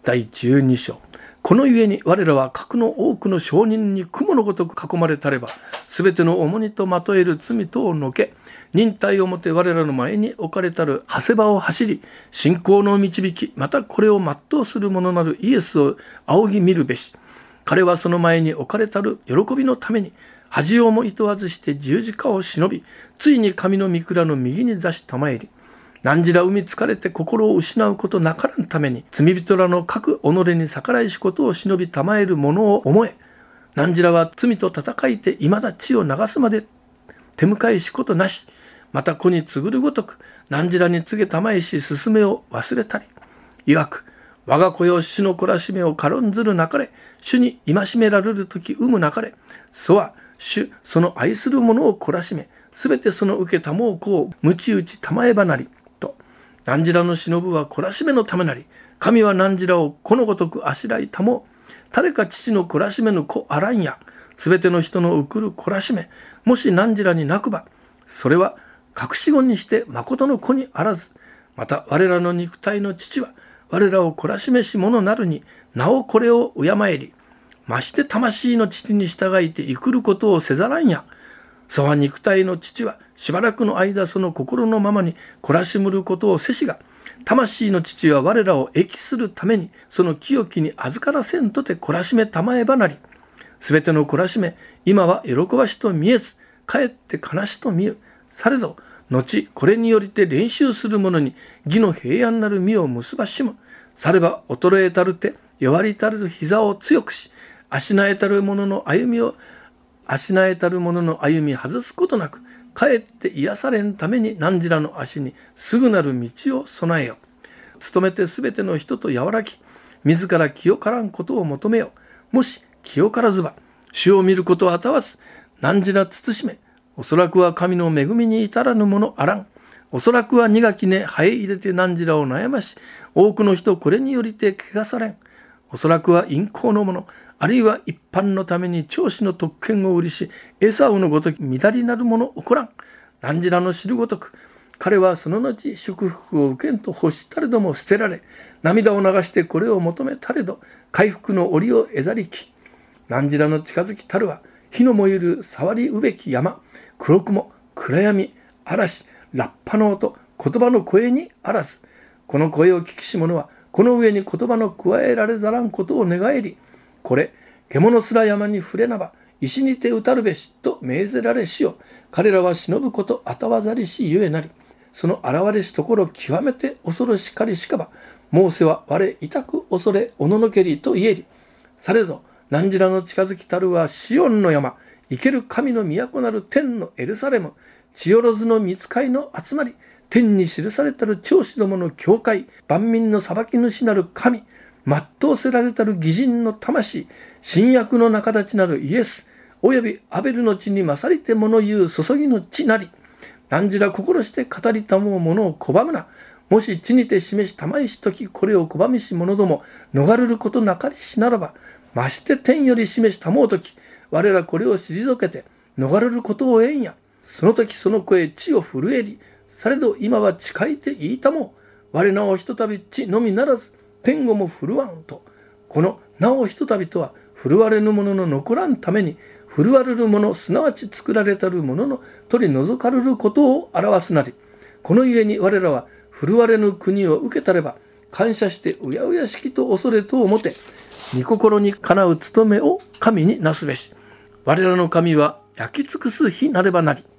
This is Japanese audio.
第12章。このゆえに我らは核の多くの証人に雲のごとく囲まれたれば、すべての重荷とまとえる罪とをのけ、忍耐をもて我らの前に置かれたる長谷場を走り、信仰の導き、またこれを全うする者なるイエスを仰ぎ見るべし。彼はその前に置かれたる喜びのために、恥をもいとわずして十字架を忍び、ついに神の御蔵の右に座したまえり、何時ら海疲れて心を失うことなからんために、罪人らの各己に逆らいしことを忍びたまえるものを思え、何時らは罪と戦いて未だ血を流すまで手向かいしことなし、また子に告ぐるごとく、何時らに告げたまえし進めを忘れたり、いわく、我が子よ主の懲らしめを軽んずるなかれ、主に戒められるとき産むなかれ、そは主その愛する者を懲らしめ、すべてその受けたもう子を鞭打ちたまえばなり、と、何時らの忍ぶは懲らしめのためなり、神は何時らをこのごとくあしらいたもう、誰か父の懲らしめの子あらんや、すべての人の送る懲らしめ、もし何時らに泣くば、それは隠し子にして誠の子にあらず、また我らの肉体の父は、我らを懲らしめし者なるに、なおこれを敬えり、まして魂の父に従いて生くることをせざらんや。そは肉体の父は、しばらくの間その心のままに懲らしむることをせしが、魂の父は我らを益するために、その清きに預からせんとて懲らしめたまえばなり。すべての懲らしめ、今は喜ばしと見えず、かえって悲しと見え、されど、後これによりて練習する者に義の平安なる実を結ばしむ。されば衰えたる手、弱りたる膝を強くし、足なえたる者の歩み外すことなく、かえって癒されんために何時らの足にすぐなる道を備えよ。努めてすべての人と和らぎ、自ら清からんことを求めよ。もし清からずば、主を見ることをあたわず、何時ら慎め、おそらくは神の恵みに至らぬものあらん。おそらくは苦き根生え入れて何時らを悩まし、多くの人これによりて汚されん。おそらくは陰行の者、あるいは一般のために長子の特権を売りし、エサウのごとき乱りなる者起こらん。何時らの知るごとく、彼はその後祝福を受けんと欲したれども捨てられ、涙を流してこれを求めたれど、回復の折を得ざりき。何時らの近づきたるは、火の燃ゆる触りうべき山、黒雲、暗闇、嵐、ラッパの音、言葉の声にあらず。この声を聞きし者は、この上に言葉の加えられざらんことを願えり、これ、獣すら山に触れなば、石にて打たるべしと命ぜられしよ。彼らは忍ぶことあたわざりしゆえなり。その現れしところ極めて恐ろしかりしかば、モーセは我痛く恐れおののけりと言えり。されど、何時らの近づきたるはシオンの山、生ける神の都なる天のエルサレム、血よろずの御使いの集まり、天に記されたる長子どもの教会、万民の裁き主なる神、全うせられたる義人の魂、新約の仲立ちなるイエス、およびアベルの血に勝りて物言う注ぎの血なり、何時ら心して語りたもうものを拒むな。もし地にて示したまいしとき、これを拒みし者ども、逃れることなかりしならば、まして天より示したもうとき、我らこれを退けて、逃れることをえんや。その時その声、地を震えり、されど今は誓いて言いたもう。我なおひとたび地のみならず、天をも震わんと。このなおひとたびとは、震われぬものの残らんために、震われるもの、すなわち作られたるものの取り除かれることを表すなり。このゆえに我らは、震われぬ国を受けたれば、感謝してうやうやしきと恐れと思て、御心にかなう務めを神になすべし。我らの神は焼き尽くす日なればなり。